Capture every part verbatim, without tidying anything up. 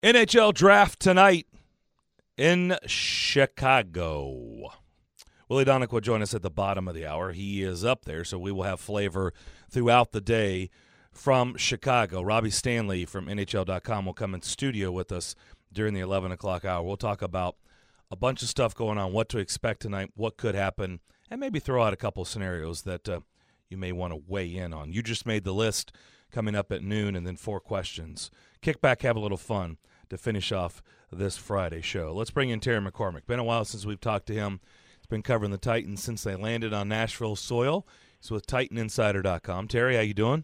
N H L draft tonight in Chicago. Willie Donick will join us at the bottom of the hour. He is up there, so we will have flavor throughout the day from Chicago. Robbie Stanley from N H L dot com will come in studio with us during the eleven o'clock hour. We'll talk about a bunch of stuff going on, what to expect tonight, what could happen, and maybe throw out a couple of scenarios that uh, you may want to weigh in on. You just made the list coming up at noon, and then four questions. Kick back, have a little fun to finish off this Friday show. Let's bring in Terry McCormick. Been a while since we've talked to him. He's been covering the Titans since they landed on Nashville soil. He's with Titan Insider dot com. Terry, how you doing?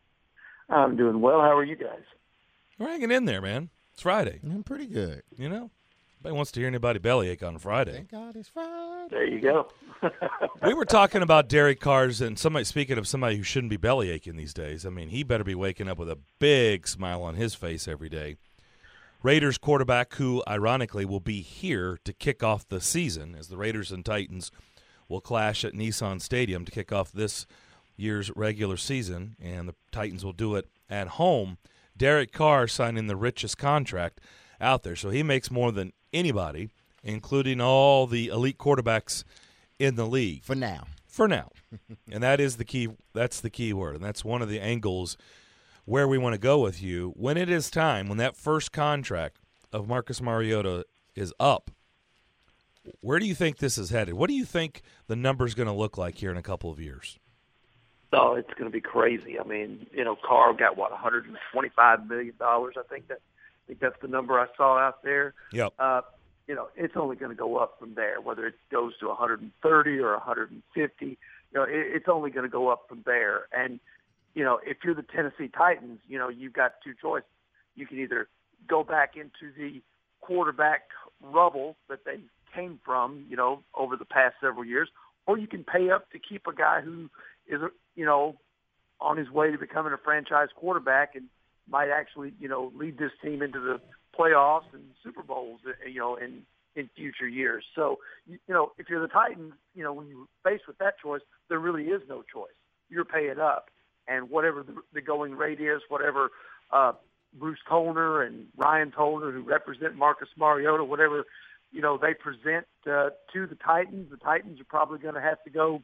I'm doing well. How are you guys? We're hanging in there, man. It's Friday. I'm pretty good. You know? Nobody wants to hear anybody bellyache on Friday. Thank God it's Friday. There you go. We were talking about Derek Carr's, and somebody speaking of somebody who shouldn't be bellyaching these days. I mean, he better be waking up with a big smile on his face every day. Raiders quarterback who, ironically, will be here to kick off the season as the Raiders and Titans will clash at Nissan Stadium to kick off this year's regular season, and the Titans will do it at home. Derek Carr signing the richest contract out there, so he makes more than anybody, including all the elite quarterbacks in the league. For now. For now. And that is the key. That's the key word, and that's one of the angles where we want to go with you. When it is time, when that first contract of Marcus Mariota is up, where do you think this is headed? What do you think the number's going to look like here in a couple of years? Oh, it's going to be crazy. I mean, you know, Carr got, what, one hundred twenty-five million dollars, I think that I think that's the number I saw out there. Yep. Uh, you know, it's only going to go up from there, whether it goes to one hundred thirty or one hundred fifty. You know, it, it's only going to go up from there. And, you know, if you're the Tennessee Titans, you know, you've got two choices. You can either go back into the quarterback rubble that they came from, you know, over the past several years, or you can pay up to keep a guy who is, you know, on his way to becoming a franchise quarterback and might actually, you know, lead this team into the playoffs and Super Bowls, you know, in, in future years. So, you know, if you're the Titans, you know, when you're faced with that choice, there really is no choice. You're paying up. And whatever the, the going rate is, whatever uh, Bruce Tollner and Ryan Tollner, who represent Marcus Mariota, whatever, you know, they present uh, to the Titans, the Titans are probably going to have to go,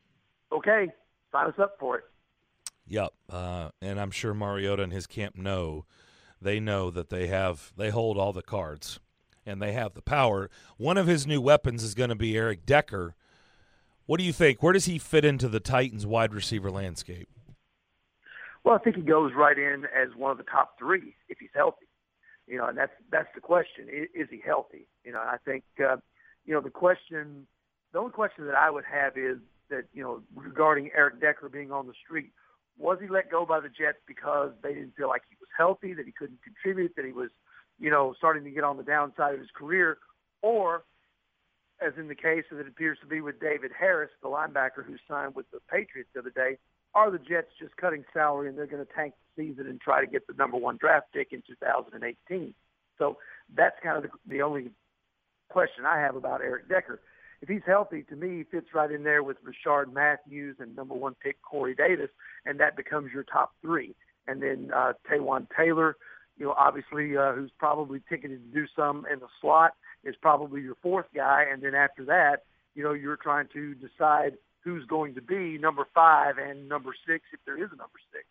okay, sign us up for it. Yep, uh, and I'm sure Mariota and his camp know. They know that they have they hold all the cards, and they have the power. One of his new weapons is going to be Eric Decker. What do you think? Where does he fit into the Titans wide receiver landscape? Well, I think he goes right in as one of the top three if he's healthy. You know, and that's that's the question: is, is he healthy? You know, I think uh, you know the question. The only question that I would have is that you know regarding Eric Decker being on the street. Was he let go by the Jets because they didn't feel like he was healthy, that he couldn't contribute, that he was, you know, starting to get on the downside of his career? Or, as in the case that it appears to be with David Harris, the linebacker who signed with the Patriots the other day, are the Jets just cutting salary and they're going to tank the season and try to get the number one draft pick in two thousand eighteen? So that's kind of the, the only question I have about Eric Decker. If he's healthy, to me, he fits right in there with Rashard Matthews and number one pick Corey Davis, and that becomes your top three. And then uh, Taywan Taylor, you know, obviously, uh, who's probably ticketed to do some in the slot, is probably your fourth guy. And then after that, you know, you're trying to decide who's going to be number five and number six, if there is a number six.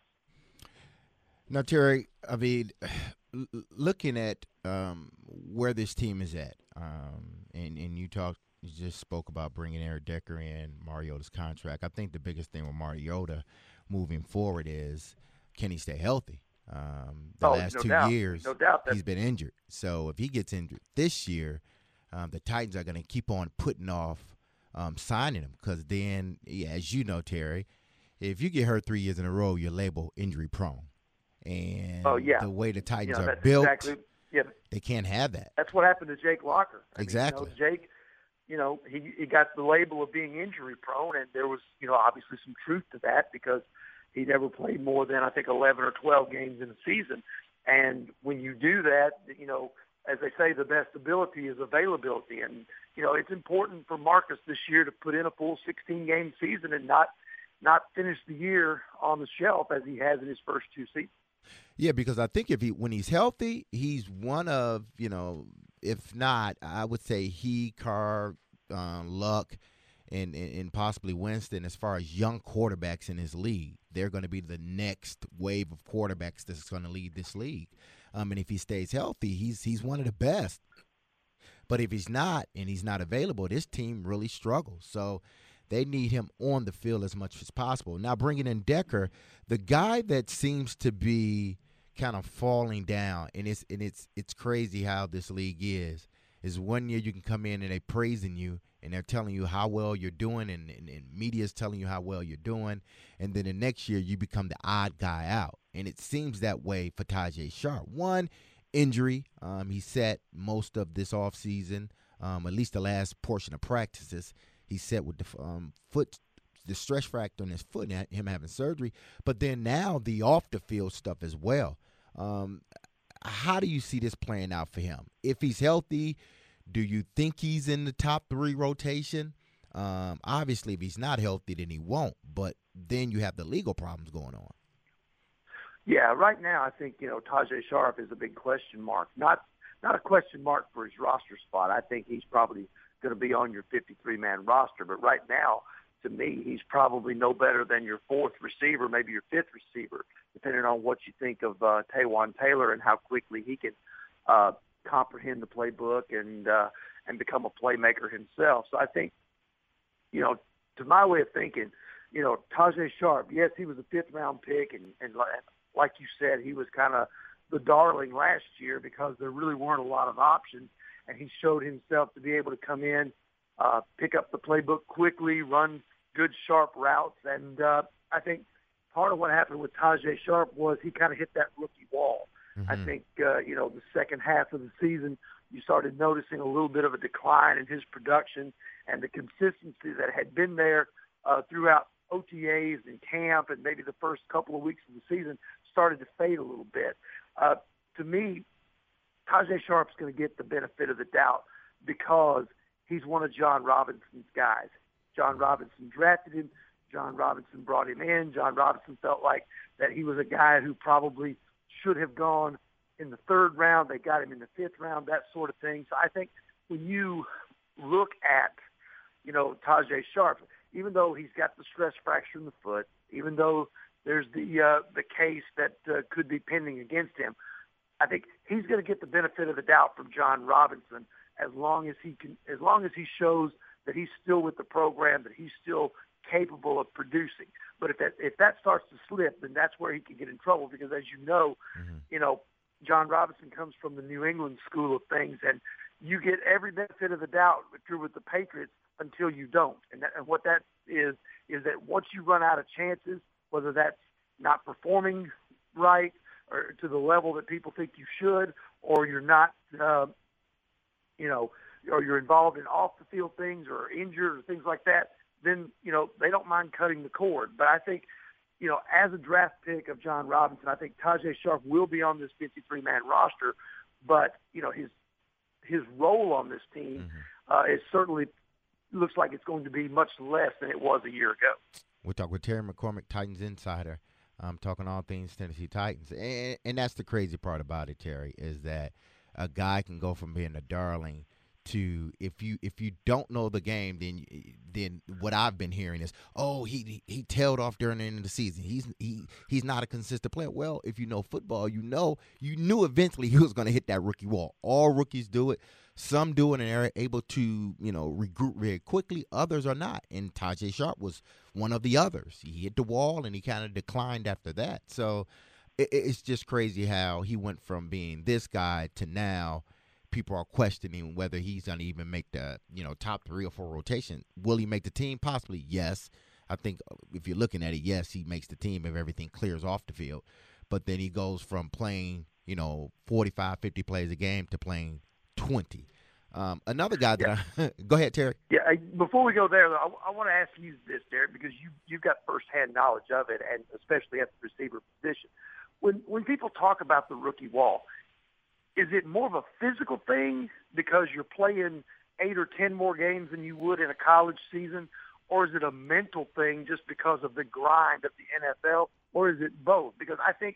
Now, Terry, I mean, looking at um, where this team is at, um, and, and you talked, you just spoke about bringing Eric Decker in, Mariota's contract. I think the biggest thing with Mariota moving forward is, can he stay healthy? Um, the oh, last no two doubt. years, no doubt he's been injured. So if he gets injured this year, um, the Titans are going to keep on putting off um, signing him because then, yeah, as you know, Terry, if you get hurt three years in a row, you're labeled injury prone. And oh, yeah. the way the Titans yeah, are built, exactly, yeah. they can't have that. That's what happened to Jake Locker. I exactly. Mean, you know, Jake – You know, he, he got the label of being injury prone, and there was, you know, obviously some truth to that because he never played more than, I think, eleven or twelve games in a season. And when you do that, you know, as they say, the best ability is availability. And, you know, it's important for Marcus this year to put in a full sixteen-game season and not not finish the year on the shelf as he has in his first two seasons. Yeah, because I think if he when he's healthy, he's one of, you know, if not, I would say he, Carr, uh, Luck, and, and and possibly Winston, as far as young quarterbacks in his league, they're going to be the next wave of quarterbacks that's going to lead this league. Um, and if he stays healthy, he's he's one of the best. But if he's not and he's not available, this team really struggles. So they need him on the field as much as possible. Now, bringing in Decker, the guy that seems to be kind of falling down, and it's and it's it's crazy how this league is, is one year you can come in and they're praising you, and they're telling you how well you're doing, and, and, and media is telling you how well you're doing, and then the next year you become the odd guy out. And it seems that way for Tajae Sharpe. One, injury. Um, he sat most of this offseason, um, at least the last portion of practices. He sat with the um, foot, the stress fracture in his foot, and him having surgery. But then now the off-the-field stuff as well. Um, how do you see this playing out for him? If he's healthy, do you think he's in the top three rotation? Um, obviously, if he's not healthy, then he won't. But then you have the legal problems going on. Yeah, right now I think, you know, Tajae Sharpe is a big question mark. Not not a question mark for his roster spot. I think he's probably going to be on your fifty-three man roster. But right now, to me, he's probably no better than your fourth receiver, maybe your fifth receiver, depending on what you think of uh, Taywan Taylor and how quickly he can uh, comprehend the playbook and uh, and become a playmaker himself. So I think, you know, to my way of thinking, you know, Tajae Sharpe, yes, he was a fifth-round pick, and, and like you said, he was kind of the darling last year because there really weren't a lot of options, and he showed himself to be able to come in, uh, pick up the playbook quickly, run good, sharp routes, and uh, I think part of what happened with Tajae Sharpe was he kind of hit that rookie wall. Mm-hmm. I think, uh, you know, the second half of the season, you started noticing a little bit of a decline in his production, and the consistency that had been there uh, throughout O T As and camp and maybe the first couple of weeks of the season started to fade a little bit. Uh, to me, Tajae Sharpe's going to get the benefit of the doubt because he's one of John Robinson's guys. John Robinson drafted him. John Robinson brought him in. John Robinson felt like that he was a guy who probably should have gone in the third round. They got him in the fifth round, that sort of thing. So I think when you look at, you know, Tajae Sharpe, even though he's got the stress fracture in the foot, even though there's the uh, the case that uh, could be pending against him, I think he's going to get the benefit of the doubt from John Robinson as long as he can, as long as he shows that he's still with the program, that he's still capable of producing. But if that if that starts to slip, then that's where he can get in trouble because, as you know, mm-hmm. you know, John Robinson comes from the New England school of things, and you get every benefit of the doubt if you're with the Patriots until you don't. And, that, and what that is is that once you run out of chances, whether that's not performing right or to the level that people think you should, or you're not, uh, you know, or you're involved in off-the-field things or injured or things like that, then, you know, they don't mind cutting the cord. But I think, you know, as a draft pick of John Robinson, I think Tajae Sharpe will be on this fifty-three man roster, but, you know, his his role on this team mm-hmm. uh, is certainly looks like it's going to be much less than it was a year ago. We're talking with Terry McCormick, Titans Insider, um, talking all things Tennessee Titans. And, and that's the crazy part about it, Terry, is that a guy can go from being a darling to if you if you don't know the game, then then what I've been hearing is, oh, he he tailed off during the end of the season. He's he he's not a consistent player. Well, if you know football, you know you knew eventually he was going to hit that rookie wall. All rookies do it. Some do it and they're able to, you know, regroup very quickly. Others are not. And Tajae Sharpe was one of the others. He hit the wall and he kind of declined after that. So it, it's just crazy how he went from being this guy to now people are questioning whether he's going to even make the, you know, top three or four rotation. Will he make the team? Possibly, yes. I think if you're looking at it, yes, he makes the team if everything clears off the field. But then he goes from playing, you know, forty-five, fifty plays a game to playing twenty. Um, another guy that yeah. I – go ahead, Terry. Yeah, I, before we go there, I, I want to ask you this, Derek, because you, you've got firsthand knowledge of it, and especially at the receiver position. When when people talk about the rookie wall, is it more of a physical thing because you're playing eight or ten more games than you would in a college season, or is it a mental thing just because of the grind of the N F L, or is it both? Because I think,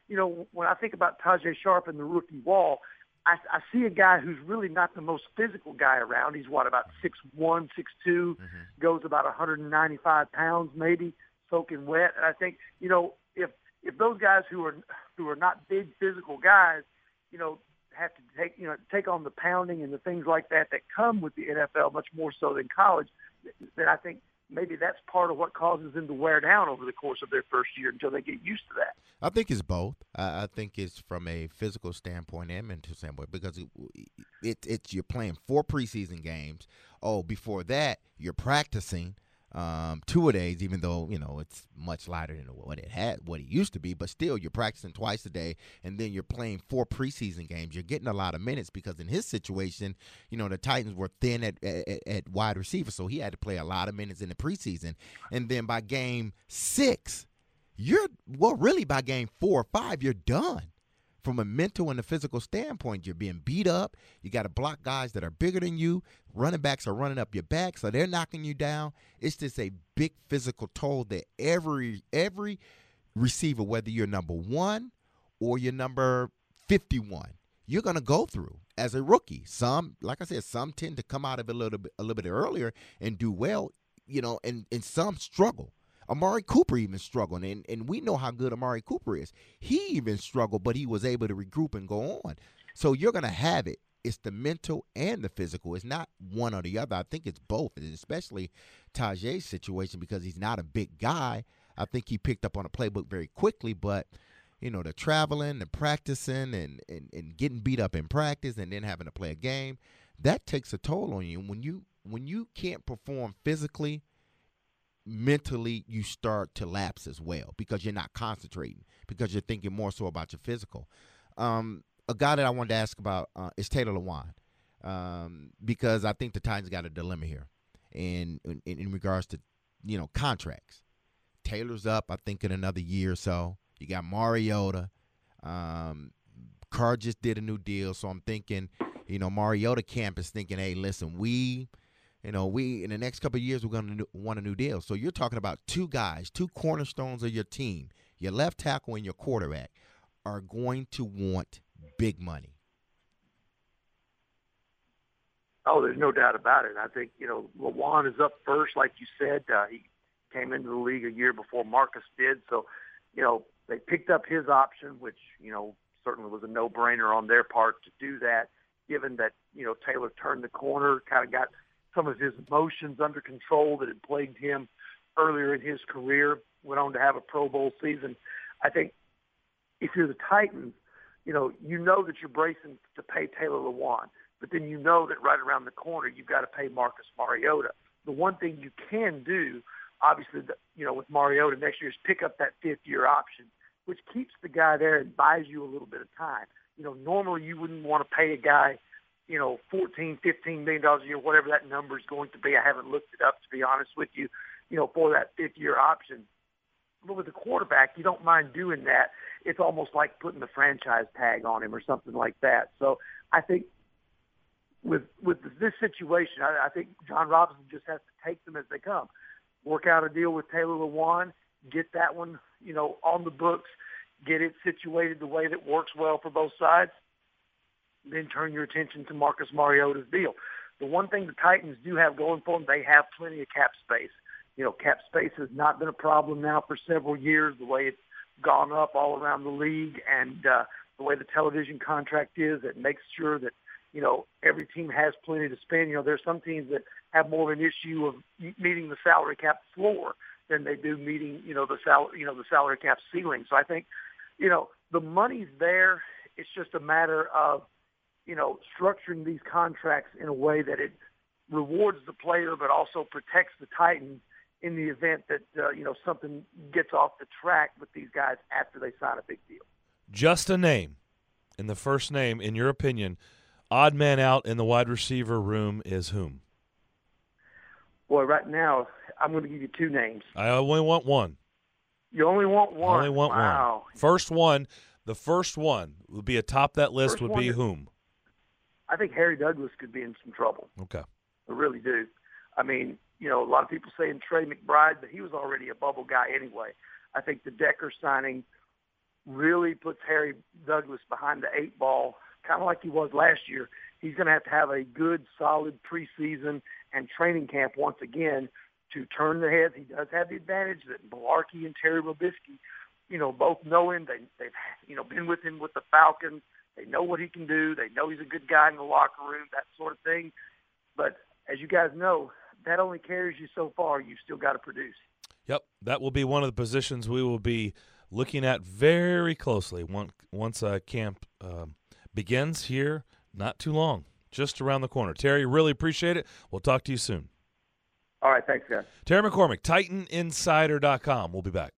you know, when I think about Tajay Sharp and the rookie wall, I, I see a guy who's really not the most physical guy around. He's, what, about six one, six two, mm-hmm. goes about one hundred ninety-five pounds maybe, soaking wet. And I think, you know, if if those guys who are who are not big physical guys, you know, have to take, you know, take on the pounding and the things like that that come with the N F L much more so than college, then I think maybe that's part of what causes them to wear down over the course of their first year until they get used to that. I think it's both. I, I think it's from a physical standpoint and mental standpoint because it, it, it's you're playing four preseason games. Oh, before that, you're practicing um, two a days, even though, you know, it's much lighter than what it had, what it used to be. But still, you're practicing twice a day, and then you're playing four preseason games. You're getting a lot of minutes because in his situation, you know, the Titans were thin at, at, at wide receiver, so he had to play a lot of minutes in the preseason. And then by game six, you're well, really by game four or five, you're done. From a mental and a physical standpoint, you're being beat up. You got to block guys that are bigger than you. Running backs are running up your back, so they're knocking you down. It's just a big physical toll that every every receiver, whether you're number one or you're number fifty-one, you're going to go through as a rookie. Some, like I said, some tend to come out of it a little bit a little bit earlier and do well, you know, and, and some struggle. Amari Cooper even struggled, and, and we know how good Amari Cooper is. He even struggled, but he was able to regroup and go on. So you're going to have it. It's the mental and the physical. It's not one or the other. I think it's both, especially Tajay's situation because he's not a big guy. I think he picked up on a playbook very quickly, but, you know, the traveling, the practicing, and, and, and getting beat up in practice and then having to play a game, that takes a toll on you. When you when you can't perform physically, mentally you start to lapse as well because you're not concentrating, because you're thinking more so about your physical. Um, a guy that I wanted to ask about uh, is Taylor Lewan um, because I think the Titans got a dilemma here in, in in regards to, you know, contracts. Taylor's up, I think, in another year or so. You got Mariota. Um, Carr just did a new deal, so I'm thinking, you know, Mariota camp is thinking, hey, listen, we – You know, we in the next couple of years, we're going to want a new deal. So you're talking about two guys, two cornerstones of your team, your left tackle and your quarterback, are going to want big money. Oh, there's no doubt about it. I think, you know, Lewan is up first, like you said. Uh, he came into the league a year before Marcus did. So, you know, they picked up his option, which, you know, certainly was a no-brainer on their part to do that, given that, you know, Taylor turned the corner, kind of got – some of his emotions under control that had plagued him earlier in his career, went on to have a Pro Bowl season. I think if you're the Titans, you know, you know that you're bracing to pay Taylor Lewan, but then you know that right around the corner you've got to pay Marcus Mariota. The one thing you can do, obviously, you know, with Mariota next year is pick up that fifth-year option, which keeps the guy there and buys you a little bit of time. You know, normally you wouldn't want to pay a guy, you know, fourteen, fifteen million dollars a year, whatever that number is going to be. I haven't looked it up, to be honest with you, you know, for that fifth-year option. But with the quarterback, you don't mind doing that. It's almost like putting the franchise tag on him or something like that. So I think with with this situation, I, I think John Robinson just has to take them as they come. Work out a deal with Taylor Lewan, get that one, you know, on the books, get it situated the way that works well for both sides, then turn your attention to Marcus Mariota's deal. The one thing the Titans do have going for them, they have plenty of cap space. You know, cap space has not been a problem now for several years, the way it's gone up all around the league and uh, the way the television contract is, that makes sure that, you know, every team has plenty to spend. You know, there's some teams that have more of an issue of meeting the salary cap floor than they do meeting, you know, the sal- you know, the salary cap ceiling. So I think, you know, the money's there. It's just a matter of, you know, structuring these contracts in a way that it rewards the player but also protects the Titans in the event that, uh, you know, something gets off the track with these guys after they sign a big deal. Just a name. And the first name, in your opinion, odd man out in the wide receiver room is whom? Boy, right now, I'm going to give you two names. I only want one. You only want one? I only want wow. one. First one, the first one would be atop that list first would be that, whom? I think Harry Douglas could be in some trouble. Okay. I really do. I mean, you know, a lot of people saying Trey McBride, but he was already a bubble guy anyway. I think the Decker signing really puts Harry Douglas behind the eight ball, kind of like he was last year, he's going to have to have a good, solid preseason and training camp once again to turn the heads. He does have the advantage that Malarkey and Terry Robisky, you know, both know him. They, they've, you know, been with him with the Falcons. They know what he can do. They know he's a good guy in the locker room, that sort of thing. But as you guys know, that only carries you so far. You've still got to produce. Yep, that will be one of the positions we will be looking at very closely once, once uh, camp um, begins here. Not too long, just around the corner. Terry, really appreciate it. We'll talk to you soon. All right, thanks, guys. Terry McCormick, Titan Insider dot com. We'll be back.